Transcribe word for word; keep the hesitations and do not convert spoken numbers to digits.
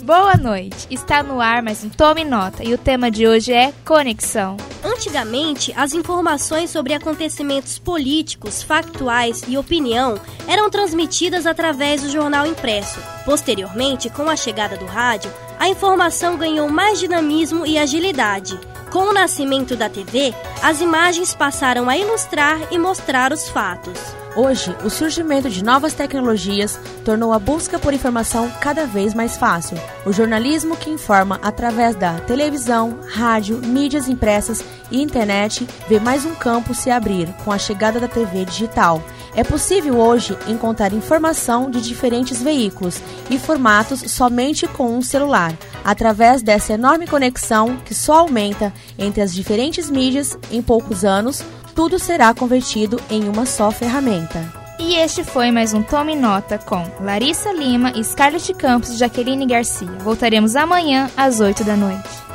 Boa noite, está no ar mais um Tome Nota e o tema de hoje é conexão. Antigamente, as informações sobre acontecimentos políticos, factuais e opinião eram transmitidas através do jornal impresso. Posteriormente, com a chegada do rádio, a informação ganhou mais dinamismo e agilidade. Com o nascimento da T V, as imagens passaram a ilustrar e mostrar os fatos. Hoje, o surgimento de novas tecnologias tornou a busca por informação cada vez mais fácil. O jornalismo que informa através da televisão, rádio, mídias impressas e internet vê mais um campo se abrir com a chegada da T V digital. É possível hoje encontrar informação de diferentes veículos e formatos somente com um celular, através dessa enorme conexão que só aumenta entre as diferentes mídias em poucos anos. Tudo será convertido em uma só ferramenta. E este foi mais um Tome Nota com Larissa Lima, Scarlett Campos e Jaqueline Garcia. Voltaremos amanhã às oito da noite.